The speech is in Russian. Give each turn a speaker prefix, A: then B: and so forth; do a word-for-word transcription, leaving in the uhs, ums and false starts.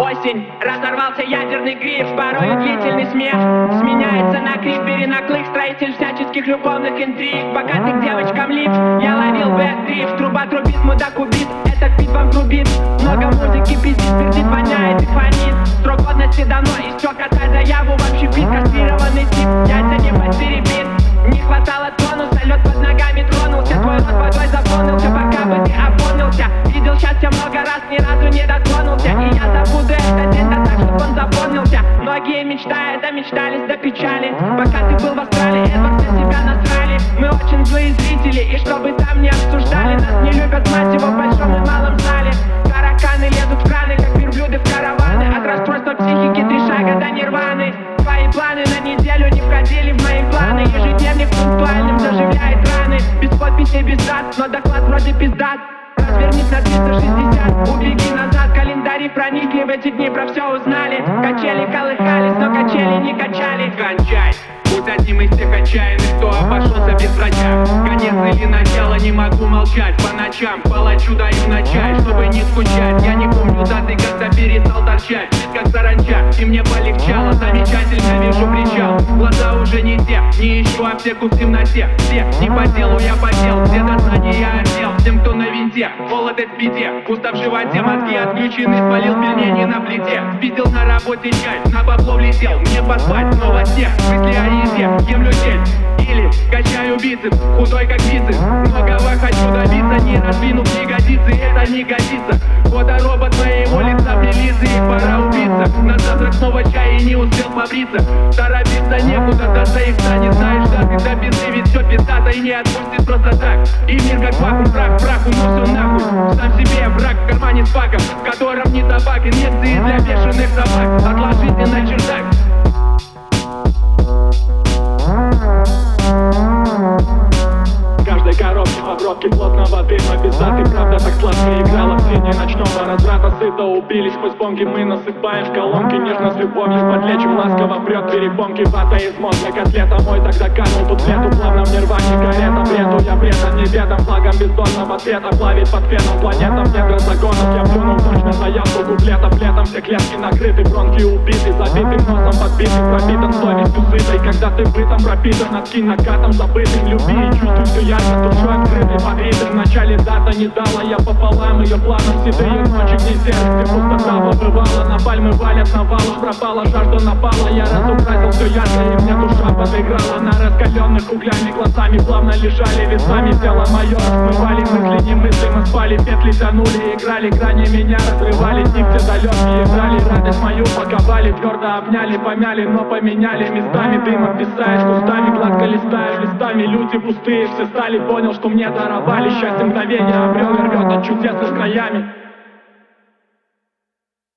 A: осень. Разорвался ядерный гриф, порою длительный смех сменяется на крик, перенаклык, строитель всяческих любовных интриг. Богатых девочкам лифт, я ловил бэк-дрифт. Труба трубит, мудак убит, этот бит вам грубит. Много музыки пиздит, пердит, воняет и фонит. Срок годности давно истек, отдай заяву. Вообще бит, кастрированный тип, яйца не подтеребит. Не хватало тонуса, лед под ногами тронулся. Твой рот водой заполнился, пока бы ты опомнился. Видел счастье много раз, ни разу не дотронулся. И я забуду этот день, да так, чтоб он запомнился. Многие мечтая, домечтались до печали. Пока ты был в Австралии, Эдвард на себя насрали. Мы очень злые зрители, и чтобы там не обсуждали. Нас не любят, мать его, в большом и малом зале. Тараканы лезут в краны, как верблюды в караваны. От расстройства психики три шага до нирваны. Твои планы на неделю не входили в мои планы. Ежедневник пунктуальным заживляет раны. Без подписи, без дат, но доклад вроде пиздат. Развернись на триста шестьдесят, убеги назад. Календари проникли, в эти дни про все узнали. Качели колыхались, но качели не качали. Кончай, будь одним из тех отчаянных, кто обошелся без врача. Конец или начало, не могу молчать. По ночам палачу даю на чай, чтобы не скучать. Я не помню даты, когда перестал торчать. Как саранча, и мне полегчало. Замечательно вижу причал. Глаза уже не те, не ищу аптеку в темноте. Все, не по делу я потел, все до знания я отдел. Всем, кто на винте, молодость в беде. Пусто в животе, мозги отключены, спалил пельмени на плите. Спиздил на работе чай, на бабло влетел. Мне поспать, снова снег, мысли о еде, ем людей. Или качаю бицепс, худой как бицепс. Многого хочу добиться, не раздвинув ягодицы. Это не годится, фоторобот моего лица прилизы. И пора убиться, на завтрак снова чай и не успел побриться. Торопиться некуда, до заикта не знаешь даты. До пизды, ведь все пиздато и не отпустит просто так. И мир как вакуум, прах, прах, уносу нахуй. Сам себе враг в кармане с паком, в котором не табак, инъекции для бешеных собак. Отложите на чердак. Каждой коробке обробки плотного дыма без даты. Правда так сладко играла в тени ночного разврата. Сыто убились мы с бомги, мы насыпаем в колонки. Нежно с любовью подлечим, ласково прет перепомки. Вата из мозга, котлета мой тогда канул тут лету. Плавно в нирване карета, бреду я предан небедом. Флагом бездонного цвета плавит под феном планетам. Нет законов, я плюнул точно заявку куплетов. Летом все клетки накрыты, бронхи убиты. Забитым носом подбитый, пропитан совестью сытой. Когда ты бытом пропитан, откинь накатом забытым. Люби и чувствуй все ярко, душой открытой под ритм. В начале дата не дала я пополам ее планов. Седые ночи, где серость и пустота побывала. На пальмы валят навалом, пропала жажда напала. Я разукрасил все ярко, и мне душа подыграла. На раскаленных углями глазами плавно лежали весами. Тело мое смывали мысли, не мысли. Мы спали, петли тянули, играли, грани меня разрывали. Дни все далекие играли, радость мою паковали. Твердо обняли, помяли, но поменяли местами. Дымом писаешь кустами, гладко листаешь листами. Люди пустые все стали, понял, что мне даровали. Счастье мгновения обрел и рвет от чудес с краями.